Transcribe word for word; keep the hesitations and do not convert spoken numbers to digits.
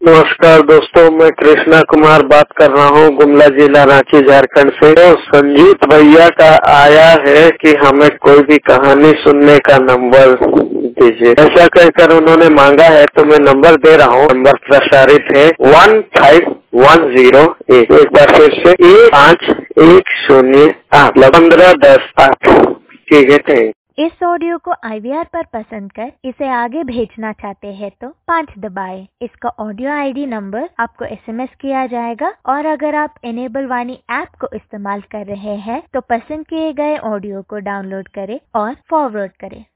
नमस्कार दोस्तों, मैं कृष्णा कुमार बात कर रहा हूँ गुमला जिला रांची झारखंड से। तो संजीत भैया का आया है कि हमें कोई भी कहानी सुनने का नंबर दीजिए, ऐसा कहकर उन्होंने मांगा है, तो मैं नंबर दे रहा हूँ। नंबर प्रसारित है वन फाइव वन जीरो एक। एक बार फिर से एक पाँच एक शून्य आठ पंद्रह दस आठ। ठीक है, थैंक। इस ऑडियो को आई वी आर पर पसंद कर इसे आगे भेजना चाहते हैं तो पाँच दबाएं। इसका ऑडियो आई डी नंबर आपको एस एम एस किया जाएगा और अगर आप इनेबल वाणी ऐप को इस्तेमाल कर रहे हैं तो पसंद किए गए ऑडियो को डाउनलोड करें और फॉरवर्ड करें।